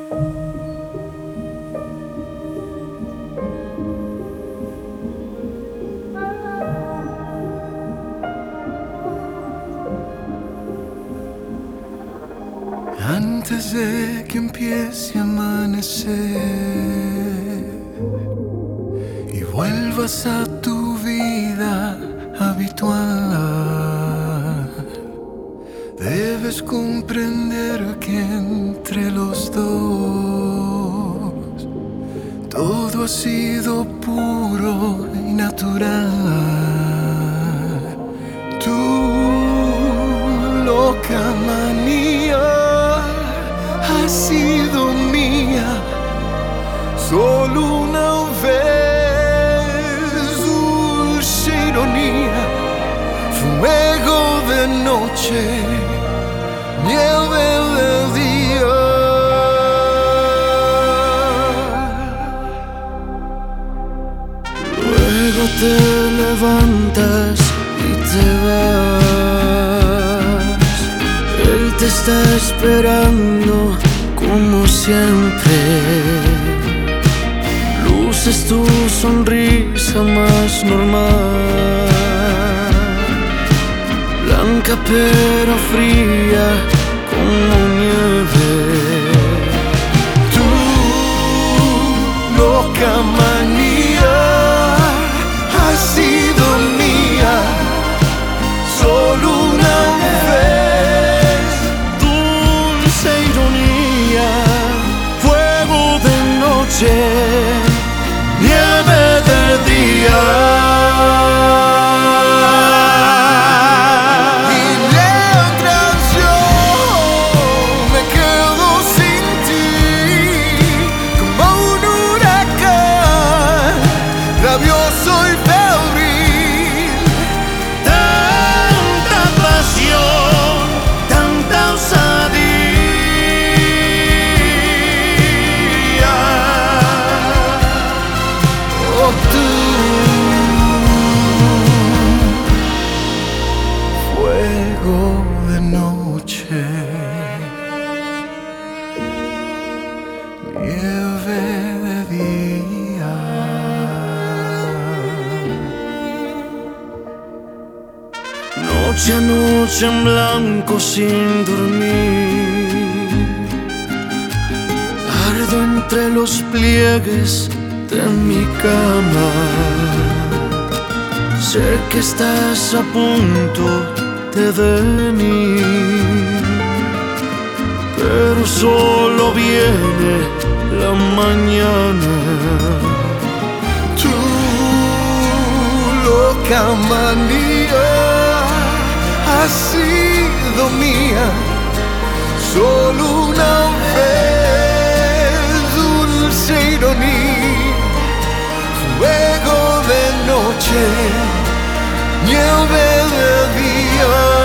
Antes de que empiece a amanecer y vuelvas a tu vida habitual, debes comprender que entre los dos todo ha sido puro y natural. Tu loca manía ha sido mía solo una vez. Dulce ironía, fuego de noche, nieve de día. Luego te levantas y te vas. Él te está esperando como siempre. Luces tu sonrisa más normal, blanca pero fría como nieve. Tu loca manía ha sido mía solo una vez. Dulce ironía, fuego de noche, nieve de día. Y mientras yo me quedo sin ti, como un huracán, rabioso y febril. Tanta pasión, tanta osadía. Oh, tú, fuego de noche, nieve de día. Noche a noche en blanco sin dormir, ardo entre los pliegues de mi cama. Sé que estás a punto de venir, pero solo viene la mañana. Tu loca manía ha sido mía solo una vez. Dulce ironía, fuego de noche, nieve de día.